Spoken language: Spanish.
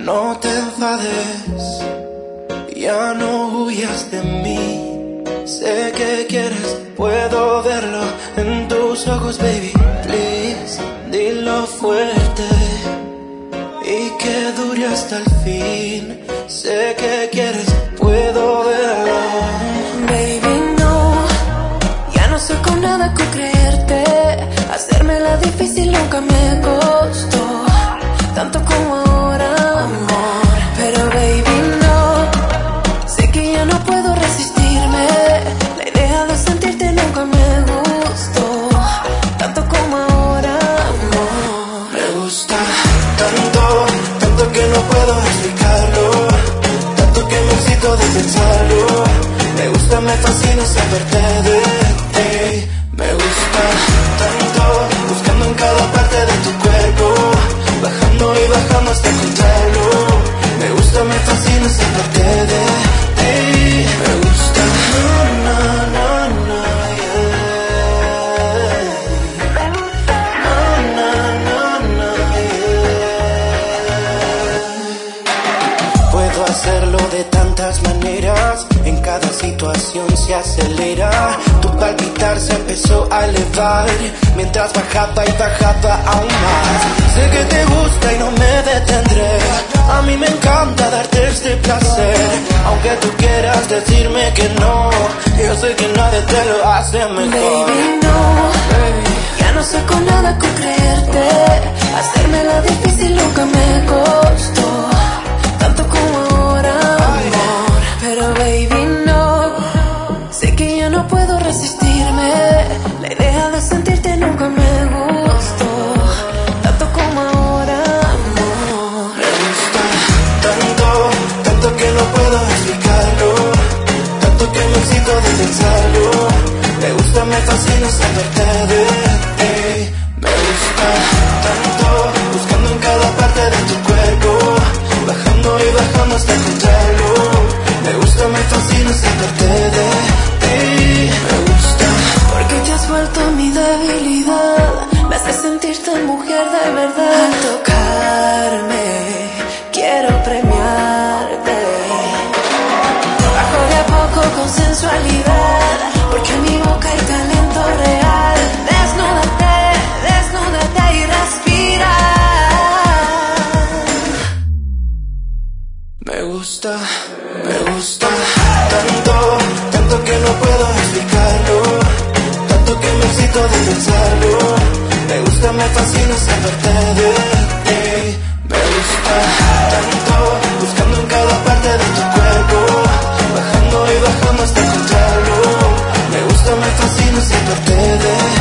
No te enfades, ya no huyas de mí. Sé que quieres, puedo verlo en tus ojos, baby. Please, dilo fuerte y que dure hasta el fin. Sé que quieres, puedo verlo. Baby, no, ya no soy con nada con creerte. Hacérmela difícil nunca me costó tanto como ahora, amor. Pero baby, no, sé que ya no puedo resistirme. La idea de sentirte nunca me gustó tanto como ahora, amor. Me gusta tanto, tanto que no puedo explicarlo, tanto que me excito de pensarlo. Me gusta, me fascina saberte de ti. Me gusta tanto, buscando en cada parte de tu cuerpo, bajando y bajando hasta encontrarlo. Me gusta, me fascina saberte de ti. Me gusta, na, na, na, yeah. Na, na, na, yeah. Puedo hacerlo de tantas maneras, en cada situación se acelera. Tu palpitar se empezó a elevar, mientras bajaba y bajaba aún más. Sé que te gusta y no me detendré. A mí me encanta darte este placer, aunque tú quieras decirme que no. Yo sé que nadie te lo hace mejor. Baby, no, ya no sé con nada con creerte. Hacérmela difícil nunca me costó tanto como ahora, amor. Pero baby, no, sé que ya no puedo resistirme. La idea de sentirte nunca me gustó tanto como ahora, amor. Me gusta tanto, tanto que no puedo explicarlo, tanto que me excito de pensarlo. Me gusta, me fascina saberte de ti. Me gusta tanto, buscando en cada parte de tu cuerpo, bajando y bajando hasta encontrarlo. Me gusta, me fascina saberte de ti. Me gusta, porque te has vuelto mi debilidad. Me hace sentirte mujer de verdad. Al tocarme, quiero premiarte. Bajo de a poco con sensualidad, porque en mi boca hay talento real. Desnúdate, desnúdate y respira. me gusta tanto, tanto que no puedo explicarlo, tanto que me excito de pensarlo. Me gusta, me fascina saberte de ti. Me gusta tanto, buscando en cada parte de tu cuerpo, bajando y bajando hasta encontrarlo. Me gusta, me fascina saberte de ti.